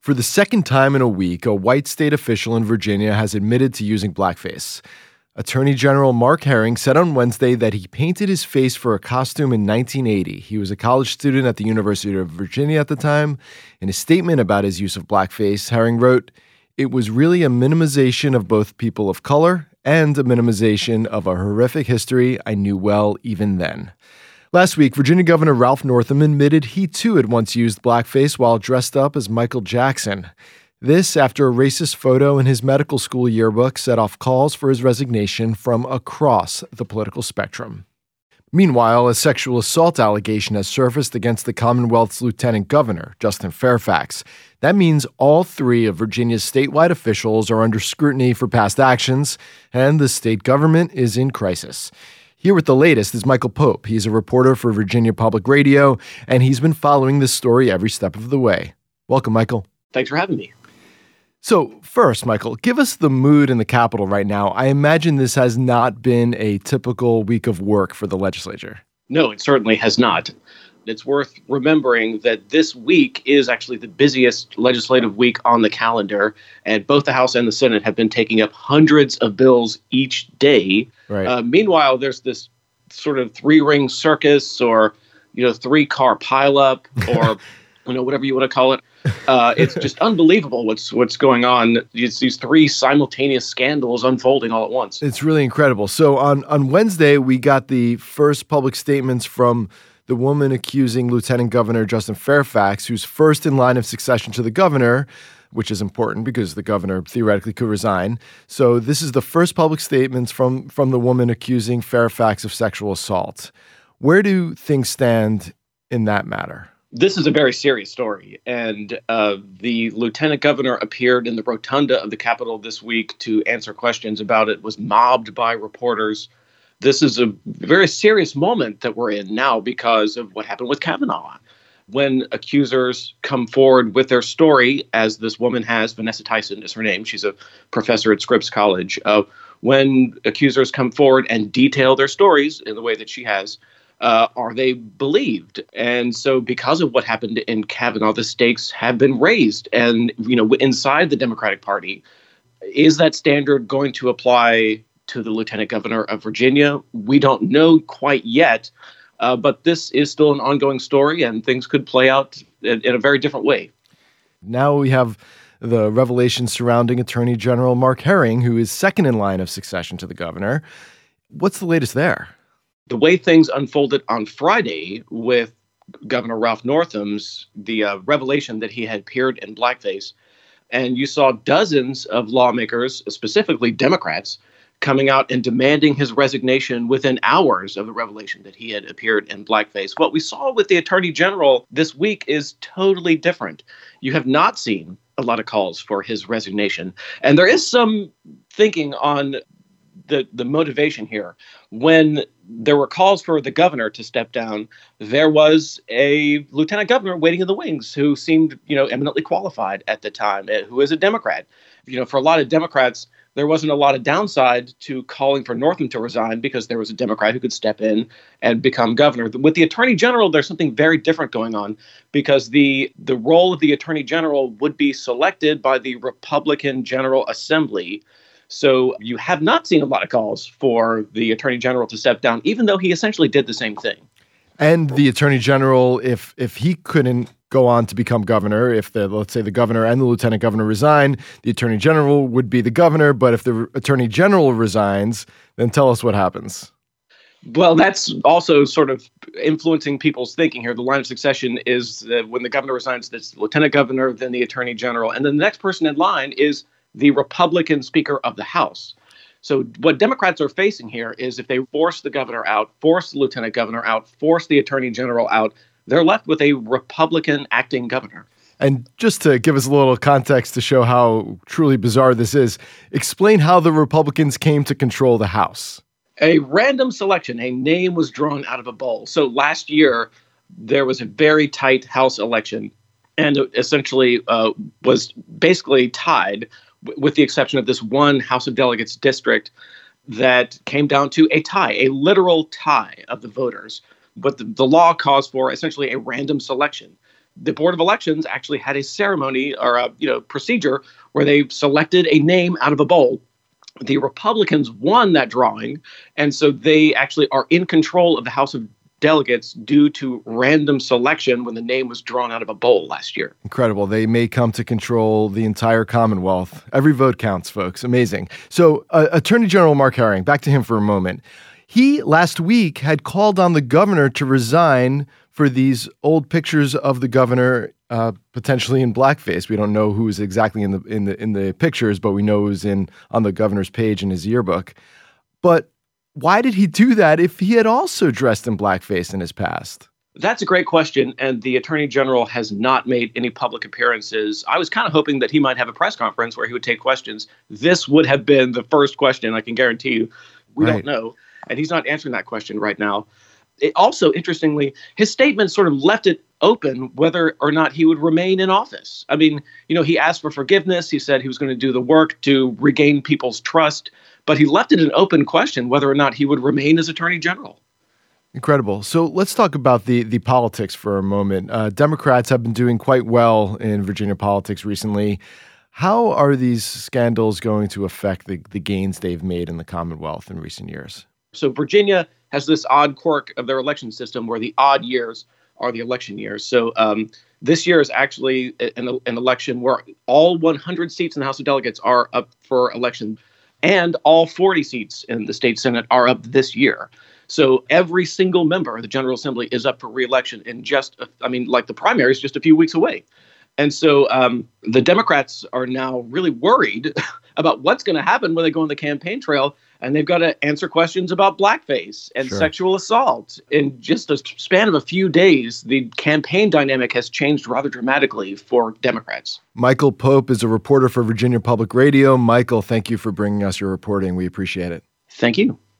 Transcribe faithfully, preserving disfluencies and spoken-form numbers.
For the second time in a week, a white state official in Virginia has admitted to using blackface. Attorney General Mark Herring said on Wednesday that he painted his face for a costume in nineteen eighty. He was a college student at the University of Virginia at the time. In a statement about his use of blackface, Herring wrote, "It was really a minimization of both people of color and a minimization of a horrific history I knew well even then." Last week, Virginia Governor Ralph Northam admitted he too had once used blackface while dressed up as Michael Jackson. This after a racist photo in his medical school yearbook set off calls for his resignation from across the political spectrum. Meanwhile, a sexual assault allegation has surfaced against the Commonwealth's lieutenant governor, Justin Fairfax. That means all three of Virginia's statewide officials are under scrutiny for past actions, and the state government is in crisis. Here with the latest is Michael Pope. He's a reporter for Virginia Public Radio, and he's been following this story every step of the way. Welcome, Michael. Thanks for having me. So first, Michael, give us the mood in the Capitol right now. I imagine this has not been a typical week of work for the legislature. No, it certainly has not. It's worth remembering that this week is actually the busiest legislative week on the calendar, and both the House and the Senate have been taking up hundreds of bills each day. Right. Uh, meanwhile, there's this sort of three-ring circus or, you know, three-car pileup or, you know, whatever you want to call it. Uh, it's just unbelievable what's what's going on. It's these three simultaneous scandals unfolding all at once. It's really incredible. So on, on Wednesday, we got the first public statements from the woman accusing Lieutenant Governor Justin Fairfax, who's first in line of succession to the governor, which is important because the governor theoretically could resign. So this is the first public statements from, from the woman accusing Fairfax of sexual assault. Where do things stand in that matter? This is a very serious story, and uh, the lieutenant governor appeared in the rotunda of the Capitol this week to answer questions about it, was mobbed by reporters. This is a very serious moment that we're in now because of what happened with Kavanaugh. When accusers come forward with their story, as this woman has, Vanessa Tyson is her name, she's a professor at Scripps College. Uh, when accusers come forward and detail their stories in the way that she has, uh, are they believed? And so because of what happened in Kavanaugh, the stakes have been raised. And, you know, inside the Democratic Party, is that standard going to apply to the lieutenant governor of Virginia? We don't know quite yet, uh, but this is still an ongoing story and things could play out in, in a very different way. Now we have the revelation surrounding Attorney General Mark Herring, who is second in line of succession to the governor. What's the latest there? The way things unfolded on Friday with Governor Ralph Northam's, the uh, revelation that he had appeared in blackface, and you saw dozens of lawmakers, specifically Democrats, coming out and demanding his resignation within hours of the revelation that he had appeared in blackface. What we saw with the Attorney General this week is totally different. You have not seen a lot of calls for his resignation. And there is some thinking on the, the motivation here. When there were calls for the governor to step down, there was a lieutenant governor waiting in the wings who seemed, you know, eminently qualified at the time, who is a Democrat. You know, for a lot of Democrats, there wasn't a lot of downside to calling for Northam to resign because there was a Democrat who could step in and become governor. With the Attorney General, there's something very different going on because the the role of the Attorney General would be selected by the Republican General Assembly. So you have not seen a lot of calls for the Attorney General to step down, even though he essentially did the same thing. And the Attorney General, if if he couldn't go on to become governor, if the let's say the governor and the lieutenant governor resign, the Attorney General would be the governor. But if the Attorney General resigns, then tell us what happens. Well, that's also sort of influencing people's thinking here. The line of succession is that when the governor resigns, it's the lieutenant governor, then the Attorney General, and then the next person in line is the Republican Speaker of the House. So what Democrats are facing here is if they force the governor out, force the lieutenant governor out, force the Attorney General out, they're left with a Republican acting governor. And just to give us a little context to show how truly bizarre this is, explain how the Republicans came to control the House. A random selection, a name was drawn out of a bowl. So last year, there was a very tight House election, and it essentially uh, was basically tied, w- with the exception of this one House of Delegates district that came down to a tie, a literal tie of the voters. But the, the law calls for essentially a random selection. the Board of Elections actually had a ceremony or a you know procedure where they selected a name out of a bowl. The Republicans won that drawing, and so they actually are in control of the House of Delegates due to random selection when the name was drawn out of a bowl last year. Incredible. They may come to control the entire Commonwealth. Every vote counts, folks. Amazing. So uh, Attorney General Mark Herring, back to him for a moment. He last week had called on the governor to resign for these old pictures of the governor uh, potentially in blackface. We don't know who's exactly in the in the in the pictures, but we know who's in on the governor's page in his yearbook. But why did he do that if he had also dressed in blackface in his past? That's a great question, and the Attorney General has not made any public appearances. I was kind of hoping that he might have a press conference where he would take questions. This would have been the first question, I can guarantee you. We Right. don't know, and he's not answering that question right now. It also, interestingly, his statement sort of left it open whether or not he would remain in office. I mean, you know, he asked for forgiveness. He said he was going to do the work to regain people's trust, but he left it an open question whether or not he would remain as Attorney General. Incredible. So let's talk about the the politics for a moment. Uh, Democrats have been doing quite well in Virginia politics recently. How are these scandals going to affect the, the gains they've made in the Commonwealth in recent years? So Virginia has this odd quirk of their election system where the odd years are the election years. So um, this year is actually an, an election where all one hundred seats in the House of Delegates are up for election, and all forty seats in the state Senate are up this year. So every single member of the General Assembly is up for re-election in just, I mean, like the primary is just a few weeks away. And so um, the Democrats are now really worried about what's going to happen when they go on the campaign trail, and they've got to answer questions about blackface and Sure. sexual assault. In just a span of a few days, the campaign dynamic has changed rather dramatically for Democrats. Michael Pope is a reporter for Virginia Public Radio. Michael, thank you for bringing us your reporting. We appreciate it. Thank you.